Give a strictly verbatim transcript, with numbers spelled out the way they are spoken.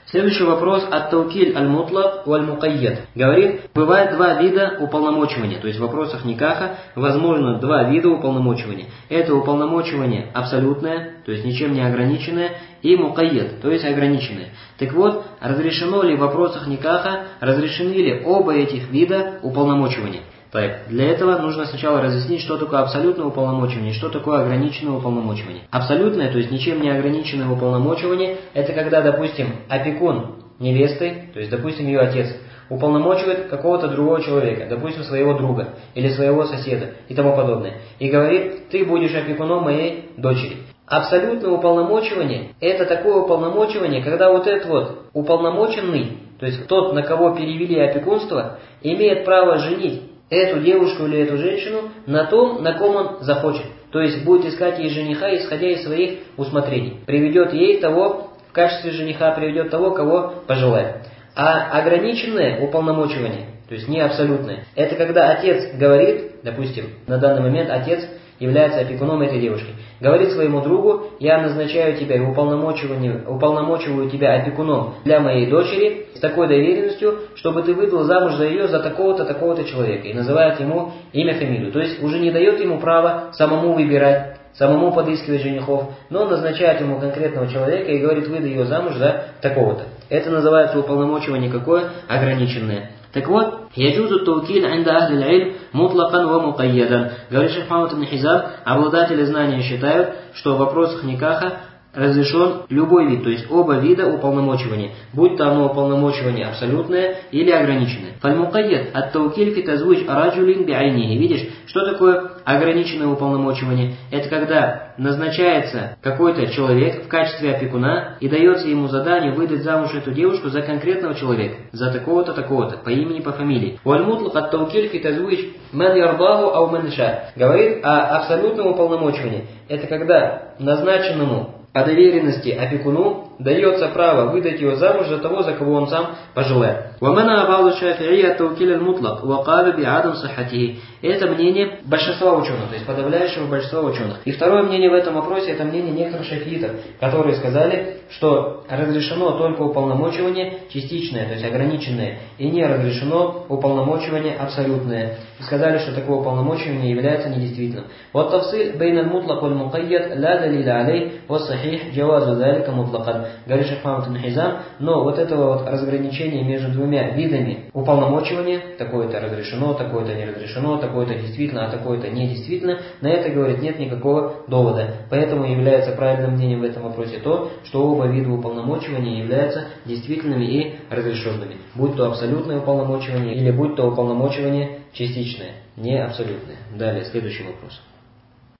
Следующий вопрос от таукиль аль-мутлак валь-мукайяд. Говорит, бывает два вида уполномочивания, то есть в вопросах никаха возможно два вида уполномочивания. Это уполномочивание абсолютное, то есть ничем не ограниченное, и мукайяд, то есть ограниченное. Так вот, разрешено ли в вопросах никаха, разрешены ли оба этих вида уполномочивания? Так, для этого нужно сначала разъяснить, что такое абсолютное уполномочивание и что такое ограниченное уполномочивание. Абсолютное, то есть ничем не ограниченное уполномочивание, это когда, допустим, опекун невесты, то есть, допустим, ее отец, уполномочивает какого-то другого человека, допустим, своего друга или своего соседа и тому подобное, и говорит, ты будешь опекуном моей дочери. Абсолютное уполномочивание – это такое уполномочивание, когда вот этот вот уполномоченный, то есть тот, на кого перевели опекунство, имеет право женить эту девушку или эту женщину на том, на ком он захочет. То есть будет искать ей жениха, исходя из своих усмотрений. Приведет ей того, в качестве жениха приведет того, кого пожелает. А ограниченное уполномочивание, то есть не абсолютное, это когда отец говорит, допустим, на данный момент отец является опекуном этой девушки, говорит своему другу, я назначаю тебя и уполномочиваю, уполномочиваю тебя опекуном для моей дочери с такой доверенностью, чтобы ты выдал замуж за ее за такого-то, такого-то человека. И называет ему имя, фамилию. То есть уже не дает ему права самому выбирать, самому подыскивать женихов, но назначает ему конкретного человека и говорит, выдай ее замуж за такого-то. Это называется уполномочивание какое? Ограниченное. Так вот, яджузу таукиль инда ахли аль-илм мутлакан ва мукайядан. Говорит шейх Мухаммад ибн Хизам, обладатели знания считают, что в вопросах никаха разрешен любой вид, то есть оба вида уполномочивания, будь то оно уполномочивание абсолютное или ограниченное. Фаль-мукайяд ат-таукиль фи тазвуж раджулин би'айнихи. Видишь, что такое ограниченное уполномочивание? Это когда назначается какой-то человек в качестве опекуна и дается ему задание выдать замуж эту девушку за конкретного человека, за такого-то, такого-то, по имени, по фамилии. Валь-мутлак ат-таукиль фи тазвуж ман ярдаху ау ман ша. Говорит о абсолютном уполномочивании. Это когда назначенному по доверенности опекуну дается право выдать ее замуж за того, за кого он сам пожелает. Это мнение большинства ученых, то есть подавляющего большинства ученых. И второе мнение в этом вопросе, это мнение некоторых шафиитов, которые сказали, что разрешено только уполномочивание частичное, то есть ограниченное, и не разрешено уполномочивание абсолютное. И сказали, что такое уполномочивание является недействительным. Вот тавсиль бейн аль-мутлак валь-мукайяд ла далиля алей ва сахих джавазу залика мутлакан. Говорит шейх Мухаммад ибн Хизам, но вот этого вот разграничения между двумя видами уполномочивания, такое-то разрешено, такое-то не разрешено, такое-то действительно, а такое-то недействительно, на это, говорит, нет никакого довода. Поэтому является правильным мнением в этом вопросе то, что оба вида уполномочивания являются действительными и разрешенными. Будь то абсолютное уполномочивание или будь то уполномочивание частичное, не абсолютное. Далее, следующий вопрос.